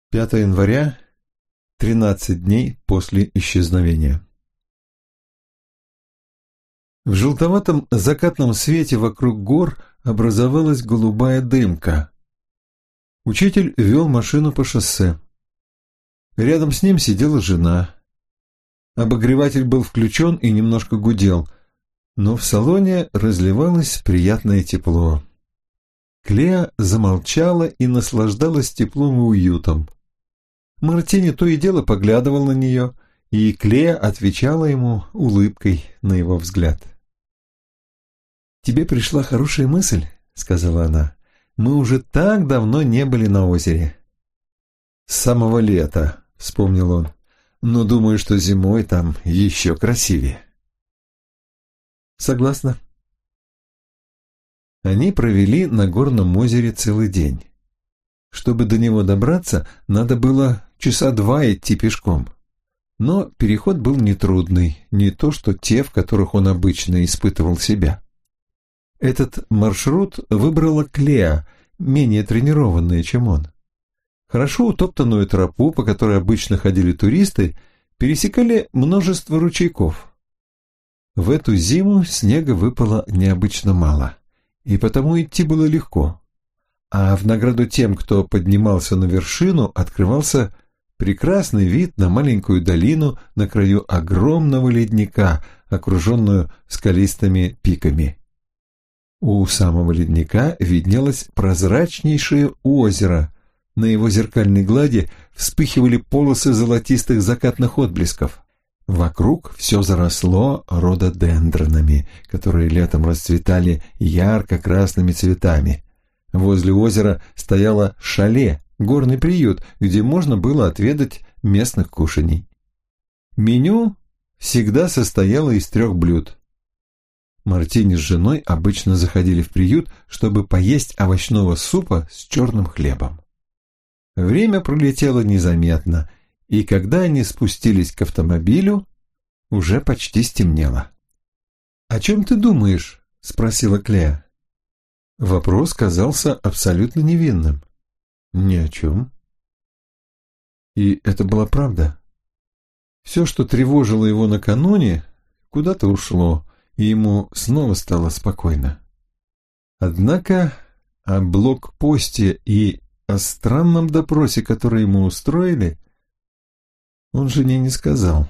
5 января, 13 дней после исчезновения. В желтоватом закатном свете вокруг гор образовалась голубая дымка. Учитель вел машину по шоссе. Рядом с ним сидела жена. Обогреватель был включен и немножко гудел, но в салоне разливалось приятное тепло. Клеа замолчала и наслаждалась теплом и уютом. Мартини то и дело поглядывал на нее, и Клеа отвечала ему улыбкой на его взгляд. «Тебе пришла хорошая мысль», — сказала она. «Мы уже так давно не были на озере». «С самого лета», — вспомнил он, — «но думаю, что зимой там еще красивее». «Согласна». Они провели на горном озере целый день. Чтобы до него добраться, надо было часа 2 идти пешком. Но переход был нетрудный, не то что те, в которых он обычно испытывал себя. Этот маршрут выбрала Клеа, менее тренированная, чем он. Хорошо утоптанную тропу, по которой обычно ходили туристы, пересекали множество ручейков. В эту зиму снега выпало необычно мало, и потому идти было легко. А в награду тем, кто поднимался на вершину, открывался прекрасный вид на маленькую долину на краю огромного ледника, окруженную скалистыми пиками. У самого ледника виднелось прозрачнейшее озеро. На его зеркальной глади вспыхивали полосы золотистых закатных отблесков. Вокруг все заросло рододендронами, которые летом расцветали ярко-красными цветами. Возле озера стояло шале, горный приют, где можно было отведать местных кушаний. Меню всегда состояло из 3 блюд. Мартини с женой обычно заходили в приют, чтобы поесть овощного супа с черным хлебом. Время пролетело незаметно, и когда они спустились к автомобилю, уже почти стемнело. «О чем ты думаешь?» — спросила Клеа. Вопрос казался абсолютно невинным. Ни о чем. И это была правда. Все, что тревожило его накануне, куда-то ушло, и ему снова стало спокойно. Однако о блокпосте и о странном допросе, который ему устроили, он жене не сказал.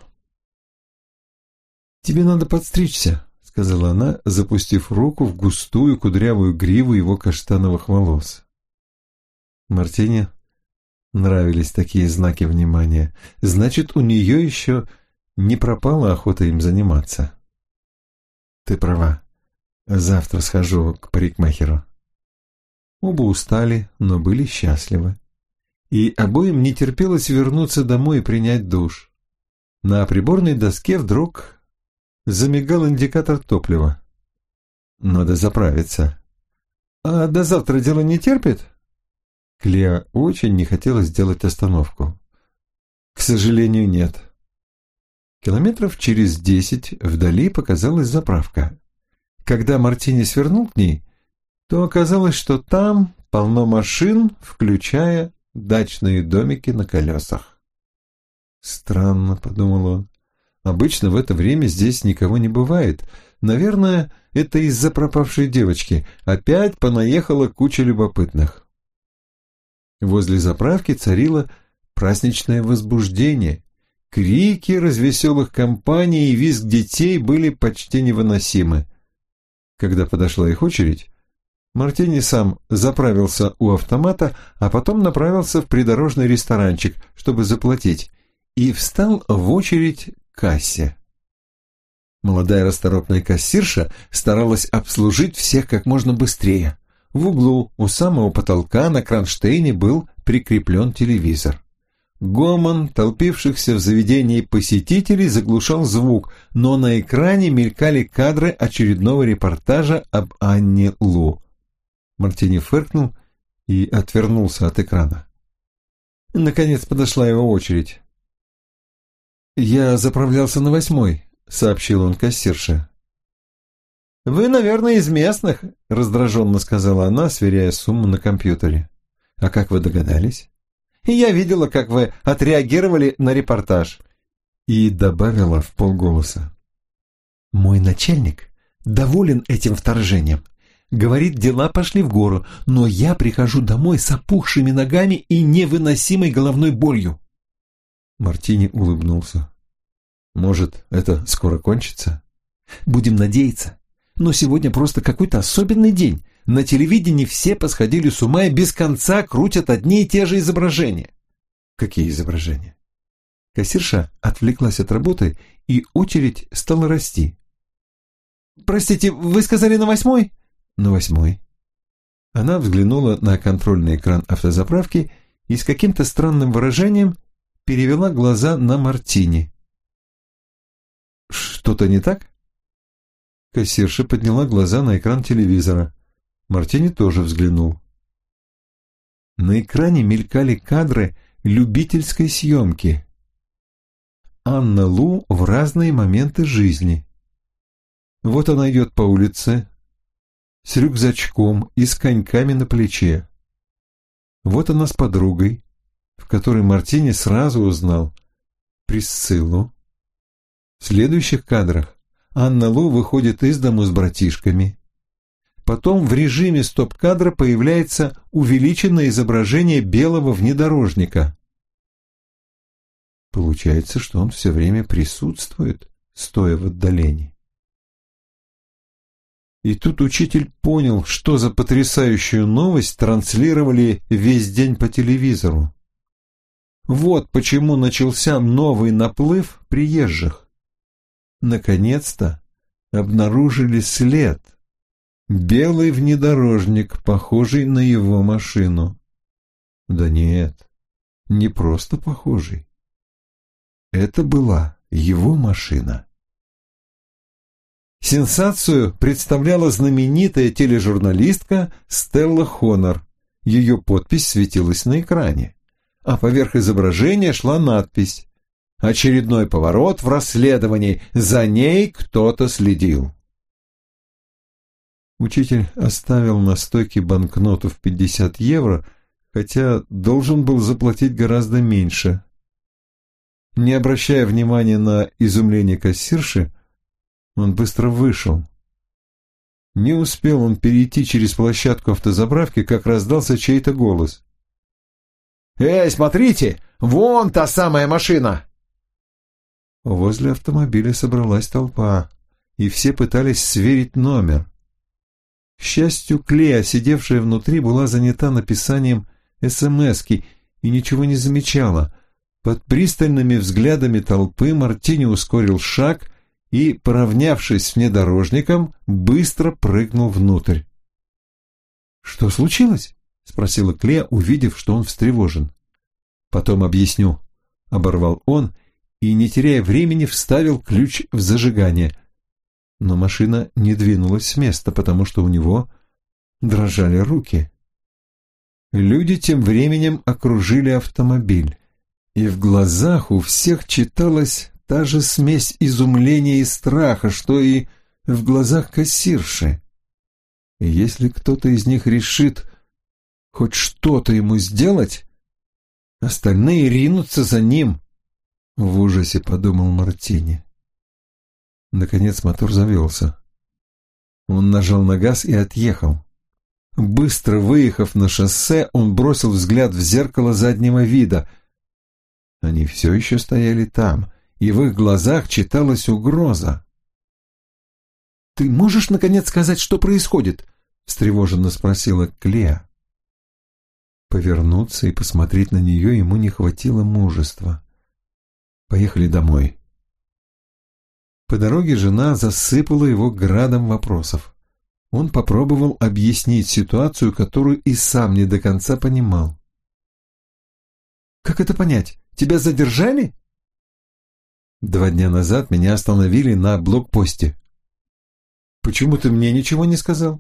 «Тебе надо подстричься», — сказала она, запустив руку в густую кудрявую гриву его каштановых волос. Мартине нравились такие знаки внимания. Значит, у нее еще не пропала охота им заниматься. «Ты права. Завтра схожу к парикмахеру». Оба устали, но были счастливы. И обоим не терпелось вернуться домой и принять душ. На приборной доске вдруг замигал индикатор топлива. «Надо заправиться». «А до завтра дело не терпит?» Клеа очень не хотела сделать остановку. «К сожалению, нет». Километров через 10 вдали показалась заправка. Когда Мартини свернул к ней, то оказалось, что там полно машин, включая дачные домики на колесах. «Странно», — подумал он. «Обычно в это время здесь никого не бывает. Наверное, это из-за пропавшей девочки. Опять понаехала куча любопытных». Возле заправки царило праздничное возбуждение. Крики развеселых компаний и визг детей были почти невыносимы. Когда подошла их очередь, Мартини сам заправился у автомата, а потом направился в придорожный ресторанчик, чтобы заплатить, и встал в очередь к кассе. Молодая расторопная кассирша старалась обслужить всех как можно быстрее. В углу у самого потолка на кронштейне был прикреплен телевизор. Гомон толпившихся в заведении посетителей заглушал звук, но на экране мелькали кадры очередного репортажа об Анне Лу. Мартини фыркнул и отвернулся от экрана. Наконец подошла его очередь. «Я заправлялся на 8-й», — сообщил он кассирше. «Вы, наверное, из местных», — раздраженно сказала она, сверяя сумму на компьютере. «А как вы догадались?» Я видела, как вы отреагировали на репортаж». И добавила вполголоса: «Мой начальник доволен этим вторжением. Говорит, дела пошли в гору, но я прихожу домой с опухшими ногами и невыносимой головной болью». Мартини улыбнулся. «Может, это скоро кончится?» «Будем надеяться. Но сегодня просто какой-то особенный день. На телевидении все посходили с ума и без конца крутят одни и те же изображения». «Какие изображения?» Кассирша отвлеклась от работы, и очередь стала расти. «Простите, вы сказали на 8-й?» «На 8-й». Она взглянула на контрольный экран автозаправки и с каким-то странным выражением перевела глаза на Мартини. «Что-то не так?» Кассирша подняла глаза на экран телевизора. Мартини тоже взглянул. На экране мелькали кадры любительской съемки. Анна Лу в разные моменты жизни. Вот она идет по улице с рюкзачком и с коньками на плече. Вот она с подругой, в которой Мартини сразу узнал Присциллу. В следующих кадрах Анна Лу выходит из дому с братишками. Потом в режиме стоп-кадра появляется увеличенное изображение белого внедорожника. Получается, что он все время присутствует, стоя в отдалении. И тут учитель понял, что за потрясающую новость транслировали весь день по телевизору. Вот почему начался новый наплыв приезжих. Наконец-то обнаружили след. Белый внедорожник, похожий на его машину. Да нет, не просто похожий. Это была его машина. Сенсацию представляла знаменитая тележурналистка Стелла Хонор. Ее подпись светилась на экране, а поверх изображения шла надпись: «Очередной поворот в расследовании, за ней кто-то следил». Учитель оставил на стойке банкноту в 50 евро, хотя должен был заплатить гораздо меньше. Не обращая внимания на изумление кассирши, он быстро вышел. Не успел он перейти через площадку автозаправки, как раздался чей-то голос. «Эй, смотрите, вон та самая машина!» Возле автомобиля собралась толпа, и все пытались сверить номер. К счастью, Клея, сидевшая внутри, была занята написанием СМС-ки и ничего не замечала. Под пристальными взглядами толпы Мартини ускорил шаг и, поравнявшись с внедорожником, быстро прыгнул внутрь. «Что случилось?» — спросила Клея, увидев, что он встревожен. «Потом объясню», — оборвал он и, не теряя времени, вставил ключ в зажигание. Но машина не двинулась с места, потому что у него дрожали руки. Люди тем временем окружили автомобиль, и в глазах у всех читалась та же смесь изумления и страха, что и в глазах кассирши. И если кто-то из них решит хоть что-то ему сделать, остальные ринутся за ним. В ужасе подумал Мартини. Наконец мотор завелся. Он нажал на газ и отъехал. Быстро выехав на шоссе, он бросил взгляд в зеркало заднего вида. Они все еще стояли там, и в их глазах читалась угроза. «Ты можешь, наконец, сказать, что происходит?» — встревоженно спросила Клея. Повернуться и посмотреть на нее ему не хватило мужества. «Поехали домой». По дороге жена засыпала его градом вопросов. Он попробовал объяснить ситуацию, которую и сам не до конца понимал. «Как это понять? Тебя задержали?» 2 дня назад меня остановили на блокпосте. «Почему ты мне ничего не сказал?»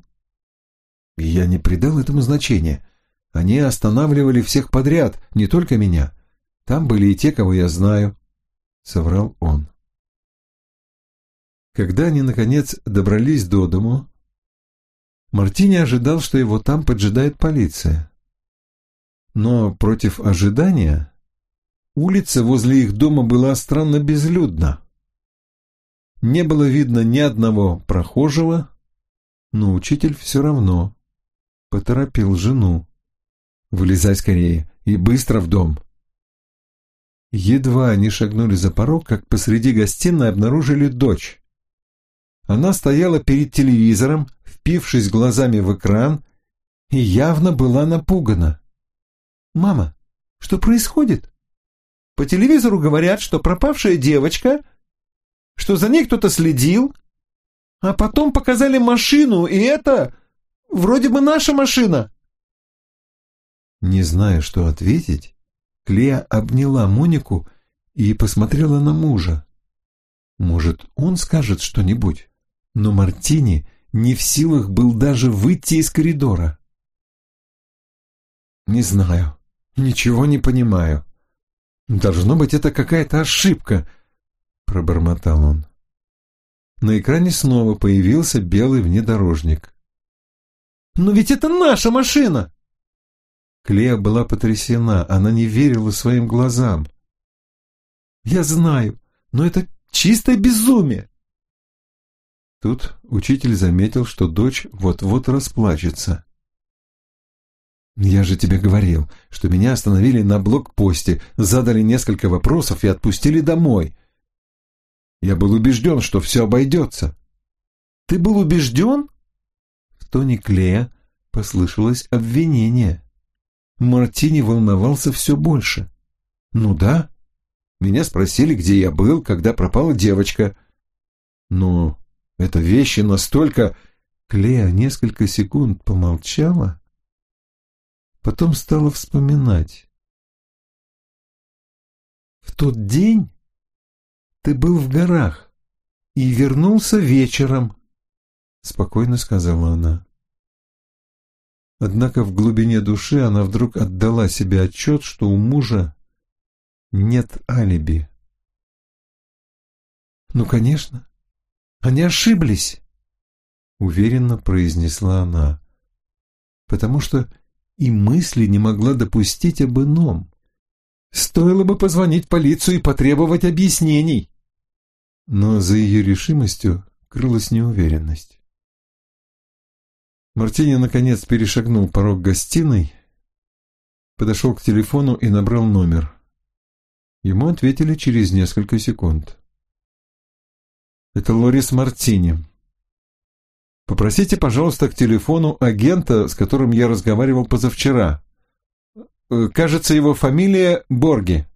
Я не придал этому значения. Они останавливали всех подряд, не только меня. Там были и те, кого я знаю, — соврал он. Когда они, наконец, добрались до дому, Мартини ожидал, что его там поджидает полиция. Но против ожидания улица возле их дома была странно безлюдна. Не было видно ни одного прохожего, но учитель все равно поторопил жену. «Вылезай скорее и быстро в дом». Едва они шагнули за порог, как посреди гостиной обнаружили дочь. Она стояла перед телевизором, впившись глазами в экран, и явно была напугана. «Мама, что происходит? По телевизору говорят, что пропавшая девочка, что за ней кто-то следил, а потом показали машину, и это вроде бы наша машина». Не зная, что ответить, Клея обняла Монику и посмотрела на мужа. Может, он скажет что-нибудь, но Мартини не в силах был даже выйти из коридора. «Не знаю, ничего не понимаю. Должно быть, это какая-то ошибка», — пробормотал он. На экране снова появился белый внедорожник. «Но ведь это наша машина!» Клея была потрясена, она не верила своим глазам. «Я знаю, но это чистое безумие!» Тут учитель заметил, что дочь вот-вот расплачется. «Я же тебе говорил, что меня остановили на блокпосте, задали несколько вопросов и отпустили домой. Я был убежден, что все обойдется». «Ты был убежден?» В тоне Клея послышалось обвинение. Мартини волновался все больше. «Ну да, меня спросили, где я был, когда пропала девочка. Но это вещи настолько...» Клея несколько секунд помолчала, потом стала вспоминать. «В тот день ты был в горах и вернулся вечером», — спокойно сказала она. Однако в глубине души она вдруг отдала себе отчет, что у мужа нет алиби. «Ну, конечно, они ошиблись», — уверенно произнесла она, потому что и мысли не могла допустить об ином. Стоило бы позвонить в полицию и потребовать объяснений. Но за ее решимостью крылась неуверенность. Мартини наконец перешагнул порог гостиной, подошел к телефону и набрал номер. Ему ответили через несколько секунд. «Это Лорис Мартини. Попросите, пожалуйста, к телефону агента, с которым я разговаривал позавчера. Кажется, его фамилия Борги».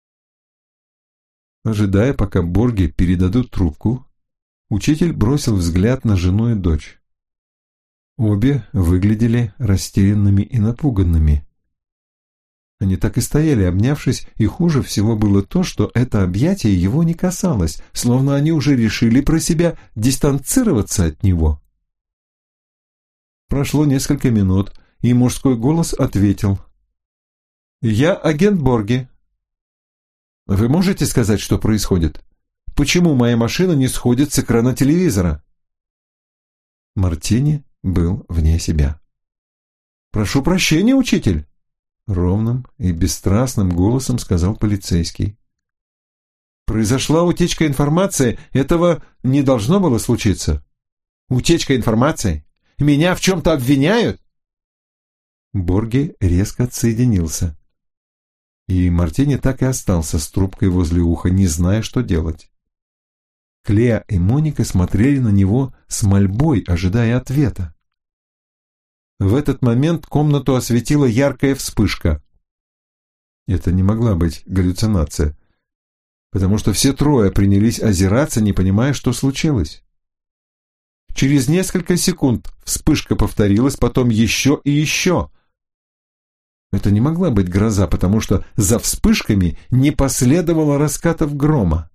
Ожидая, пока Борги передадут трубку, учитель бросил взгляд на жену и дочь. Обе выглядели растерянными и напуганными. Они так и стояли, обнявшись, и хуже всего было то, что это объятие его не касалось, словно они уже решили про себя дистанцироваться от него. Прошло несколько минут, и мужской голос ответил. «Я агент Борги. Вы можете сказать, что происходит? Почему моя машина не сходит с экрана телевизора?» Мартини был вне себя. «Прошу прощения, учитель», — ровным и бесстрастным голосом сказал полицейский. «Произошла утечка информации, этого не должно было случиться». «Утечка информации? Меня в чем-то обвиняют?» Борги резко отсоединился. И Мартини так и остался с трубкой возле уха, не зная, что делать. Клея и Моника смотрели на него с мольбой, ожидая ответа. В этот момент комнату осветила яркая вспышка. Это не могла быть галлюцинация, потому что все трое принялись озираться, не понимая, что случилось. Через несколько секунд вспышка повторилась, потом еще и еще. Это не могла быть гроза, потому что за вспышками не последовало раскатов грома.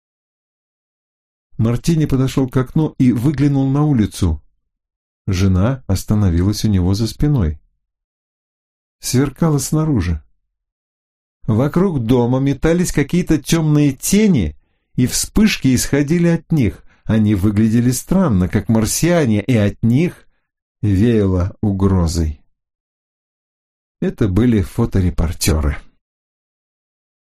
Мартини подошел к окну и выглянул на улицу. Жена остановилась у него за спиной. Сверкало снаружи. Вокруг дома метались какие-то темные тени, и вспышки исходили от них. Они выглядели странно, как марсиане, и от них веяло угрозой. Это были фоторепортеры.